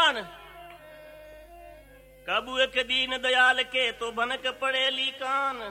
कल्याण। कबू एक दीन दयाल के तो भनक पड़े लीकान।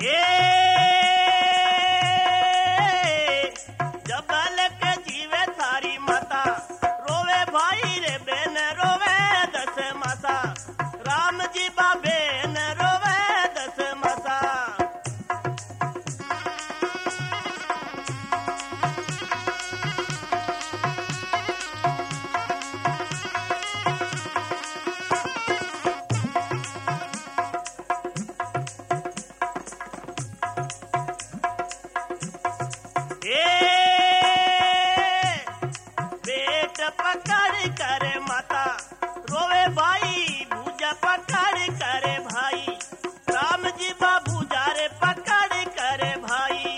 ए जबल के जीवे थारी माता रोवे भाई रे बेन रोवे दस माता राम जी बाबे न रोवे दस माता पेट पकड़ करे माता रोवे भाई भूजा पकड़ करे भाई राम जी बाबू जा रे पकड़ करे भाई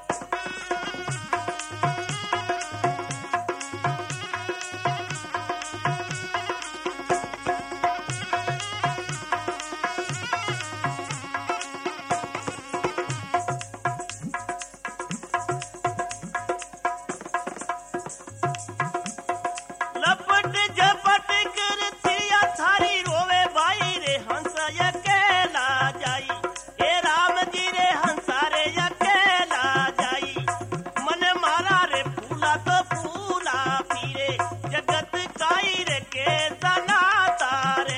लपट झपट करतिया थारी रोवे भाई रे हंस अकेला जाई हे राम जी रे हंसा रे अकेला जाई मन मारा रे फूला तो फूला फिरे जगत काई रे के सना तारे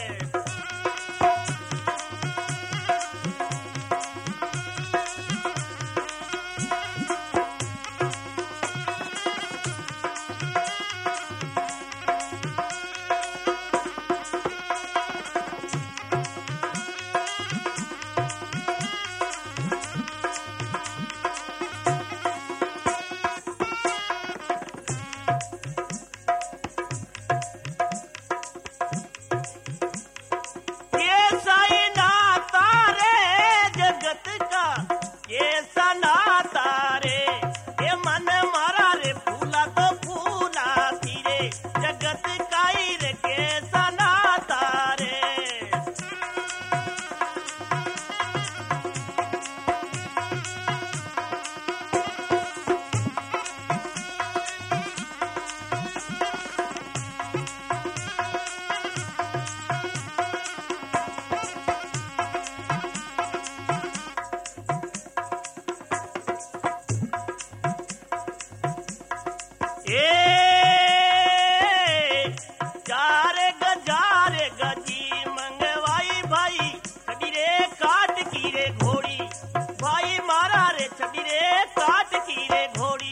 ये साई नाता रे जगत का ये सनाता रे ये मन मारा रे फूला तो फूला फिरे जगत काई रे के सनाता रे जारे गजी मंगवाई भाई छड़ी रे काट की रे घोड़ी भाई मारा रे छड़ी रे काट की रे घोड़ी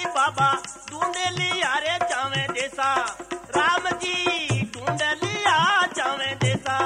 बाबा ढूंढ लिया रे जावे देसा, राम जी ढूंढ लिया जावे देसा।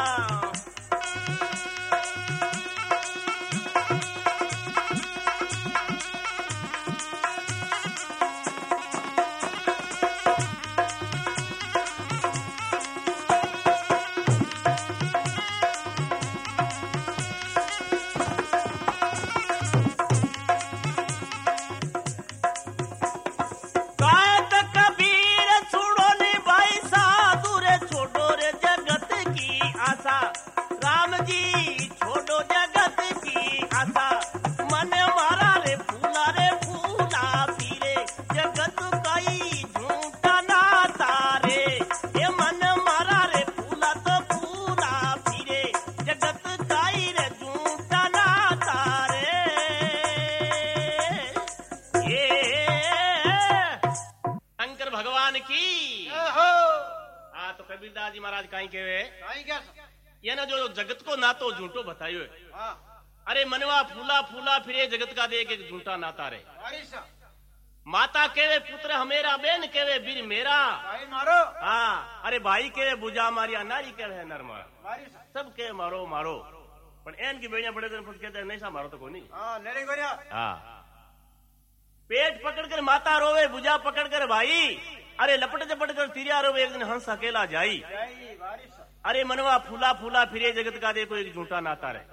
कबीरदास जी महाराज कहीं के ये ना जो जगत को नातो झूठो बतायो है। अरे मनवा फूला फूला फिरे जगत का देख एक झूठा नाता रे। माता केवे पुत्र हमेरा, बेन केवे बीर मेरा, भाई मारो। हाँ, अरे भाई केवे बुझा मारिया, नारी केवे नर मारा, सब के मारो मारो। पर एन की बेड़ियां बड़े दिन कहते नहीं सा मारो तो कोई नहीं। हाँ, पेट पकड़कर माता रोवे, बुझा पकड़कर भाई, अरे लपट झपट कर तिरिया रोवे, एक दिन हंस अकेला जाई। अरे मनवा फूला फूला फिरे जगत का देखो एक झूठा नाता रे।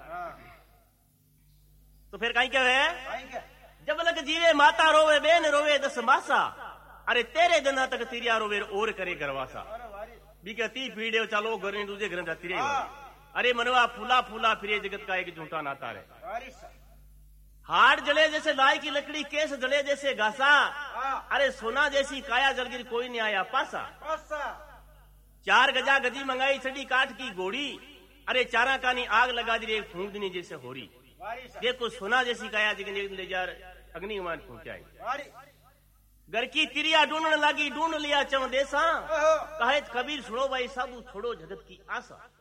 तो फिर कहीं क्या है, जब लग जीवे माता रोवे, बेन रोवे दस मासा, अरे तेरे दिन तक तिरिया रोवे और करे गरवासा। बीकती पीड़े चलो घर दूजे घर तिरे। अरे मनवा फूला फूला फिरे जगत का एक झूठा नाता रे। हाड़ जले जैसे लाई की लकड़ी, केस जले जैसे घासा, अरे सोना जैसी काया जलगिर कोई नहीं आया पासा। चार गजा गजी मंगाई छड़ी काठ की घोड़ी, अरे चारा कानी आग लगा दी एक फूंकनी जैसे होरी। देखो सोना जैसी काया जगन ले जा अग्नि मान पहुंचाई। घर की तिरिया ढूंढने लगी, ढूंढ लिया चम देसा, कहे कबीर सुनो भाई साधु छोड़ो जगत की आशा।